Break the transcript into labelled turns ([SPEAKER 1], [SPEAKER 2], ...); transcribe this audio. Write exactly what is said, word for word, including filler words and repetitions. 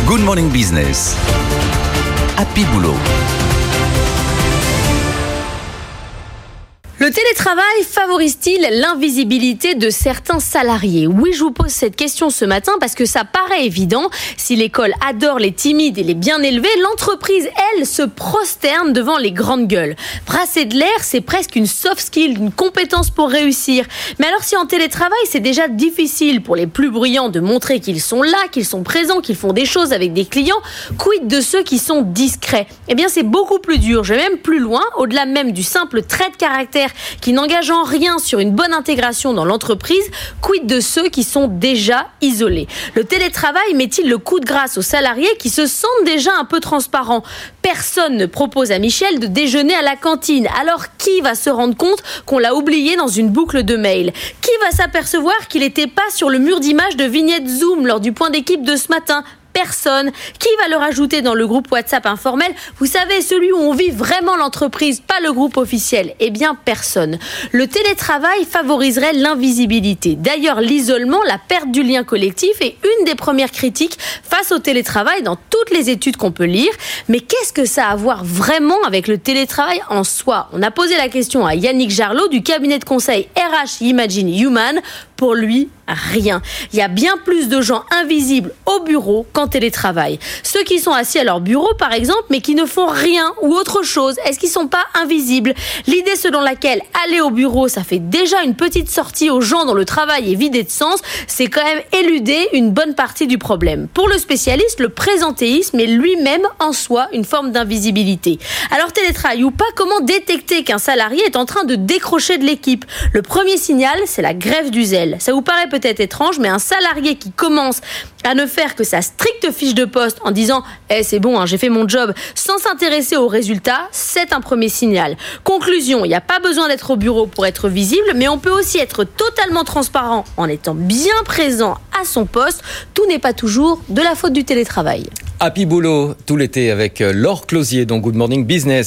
[SPEAKER 1] Good Morning Business. Happy Boulot.
[SPEAKER 2] Le télétravail favorise-t-il l'invisibilité de certains salariés ? Oui, je vous pose cette question ce matin parce que ça paraît évident. Si l'école adore les timides et les bien élevés, l'entreprise, elle, se prosterne devant les grandes gueules. Brasser de l'air, c'est presque une soft skill, une compétence pour réussir. Mais alors si en télétravail, c'est déjà difficile pour les plus bruyants de montrer qu'ils sont là, qu'ils sont présents, qu'ils font des choses avec des clients, quid de ceux qui sont discrets ? Eh bien, c'est beaucoup plus dur. Je vais même plus loin, au-delà même du simple trait de caractère qui n'engage en rien sur une bonne intégration dans l'entreprise, quid de ceux qui sont déjà isolés ? Le télétravail met-il le coup de grâce aux salariés qui se sentent déjà un peu transparents ? Personne ne propose à Michel de déjeuner à la cantine. Alors qui va se rendre compte qu'on l'a oublié dans une boucle de mail ? Qui va s'apercevoir qu'il n'était pas sur le mur d'image de vignette Zoom lors du point d'équipe de ce matin ? Personne. Qui va le rajouter dans le groupe WhatsApp informel ? Vous savez, celui où on vit vraiment l'entreprise, pas le groupe officiel. Eh bien, personne. Le télétravail favoriserait l'invisibilité. D'ailleurs, l'isolement, la perte du lien collectif est une des premières critiques face au télétravail dans toutes les études qu'on peut lire. Mais qu'est-ce que ça a à voir vraiment avec le télétravail en soi ? On a posé la question à Yannick Jarlot du cabinet de conseil R H Imagine Human. Pour lui, rien. Il y a bien plus de gens invisibles au bureau qu'en télétravail. Ceux qui sont assis à leur bureau, par exemple, mais qui ne font rien ou autre chose, est-ce qu'ils sont pas invisibles ? L'idée selon laquelle aller au bureau, ça fait déjà une petite sortie aux gens dont le travail est vidé de sens, c'est quand même éluder une bonne partie du problème. Pour le spécialiste, le présentéisme est lui-même en soi une forme d'invisibilité. Alors télétravail ou pas, comment détecter qu'un salarié est en train de décrocher de l'équipe ? Le premier signal, c'est la grève du zèle. Ça vous paraît peut-être étrange, mais un salarié qui commence à ne faire que sa stricte fiche de poste en disant hey, « c'est bon, hein, j'ai fait mon job » sans s'intéresser aux résultats, c'est un premier signal. Conclusion, il n'y a pas besoin d'être au bureau pour être visible, mais on peut aussi être totalement transparent en étant bien présent à son poste. Tout n'est pas toujours de la faute du télétravail.
[SPEAKER 3] Happy Boulot tout l'été avec Laure Closier dans Good Morning Business.